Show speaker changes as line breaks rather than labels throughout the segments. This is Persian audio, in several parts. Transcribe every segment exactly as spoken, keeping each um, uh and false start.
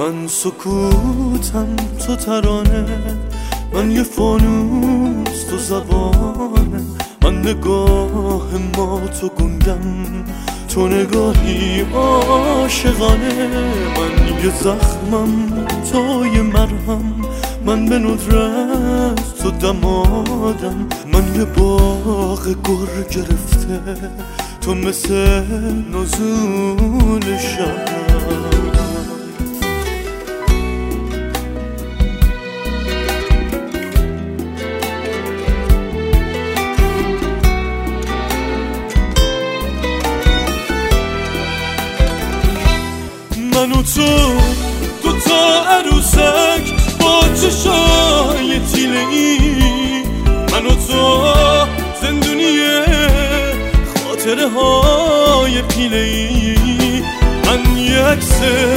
من سکوتم تو ترانه، من یه فانوس تو زبانه، من نگاه ما تو گنگم، تو نگاهی عاشقانه. من یه زخمم تو یه مرهم، من به ندرت تو دمادم، من یه باغ گر گرفته، تو مثل نزول شب. من و تو دو تا عروسک با چشای تیله ای، من و تو زندونیه خاطره های پیله ای. من یه عکس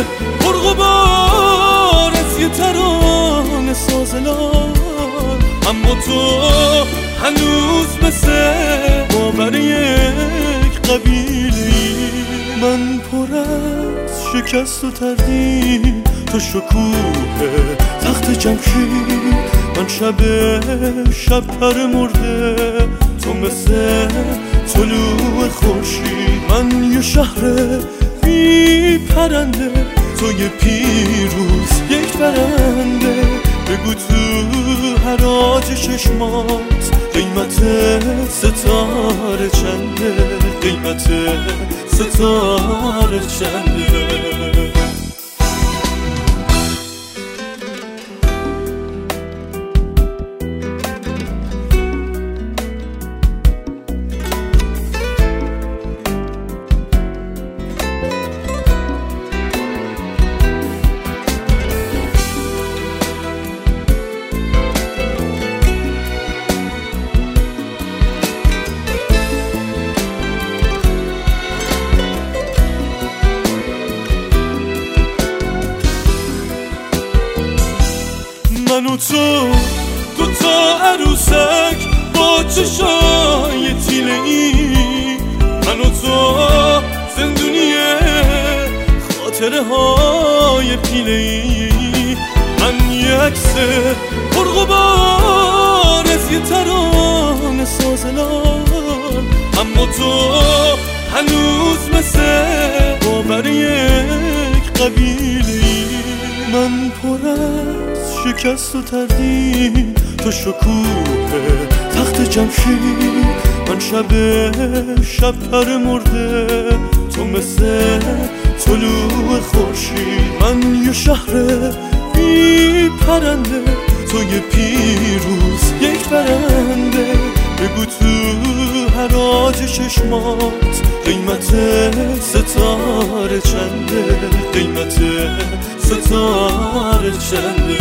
پرغبار از یه ترانه سازلار، اما تو هنوز مثل باور یک قبیله ای. من پر از شکست و تردید، تو شکوه تخت جمشید، من شب شب پر مرده، تو مثل طلوع خورشید. من یه شهر بی پرنده، تو یه پیروز یک برنده. بگو تو حراج چشمات قیمت ستاره چنده، قیمت ستاره چنده. من و تو دو تا عروسک با چشای تیله ای، من و تو زندونیه خاطره های پیله ای. من یه عکس پرغبار از یه ترانه سازلار، اما تو هنوز مثل باور یک قبیله ای. من پر از شکست و تردید، تو شکوه تخت جمشید، من شب شب پر مرده، تو مثل طلوع خورشید. من یه شهر بی پرنده، تو یه پیروز یک برنده. بگو تو حراج چشمات قیمت ستاره چنده، قیمت ستاره چنده.